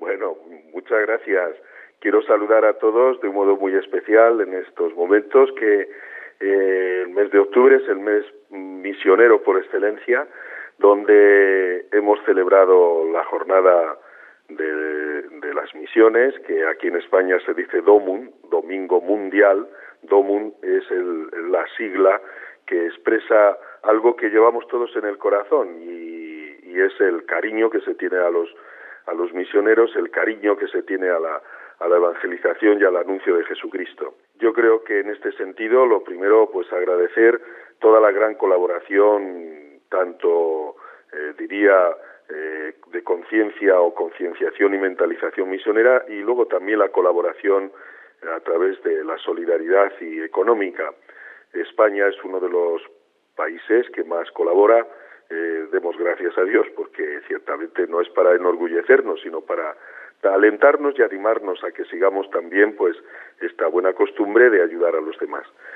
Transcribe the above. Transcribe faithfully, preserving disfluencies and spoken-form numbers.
Bueno, muchas gracias. Quiero saludar a todos de un modo muy especial en estos momentos que eh, el mes de octubre es el mes misionero por excelencia, donde hemos celebrado la jornada de, de las misiones, que aquí en España se dice DOMUN, Domingo Mundial. DOMUN es el, la sigla que expresa algo que llevamos todos en el corazón y, y es el cariño que se tiene a los a los misioneros, el cariño que se tiene a la a la evangelización y al anuncio de Jesucristo. Yo creo que en este sentido, lo primero, pues agradecer toda la gran colaboración, tanto eh, diría eh, de conciencia o concienciación y mentalización misionera, y luego también la colaboración a través de la solidaridad y económica. España es uno de los países que más colabora. Eh, demos gracias a Dios, porque ciertamente no es para enorgullecernos, sino para alentarnos y animarnos a que sigamos también pues esta buena costumbre de ayudar a los demás.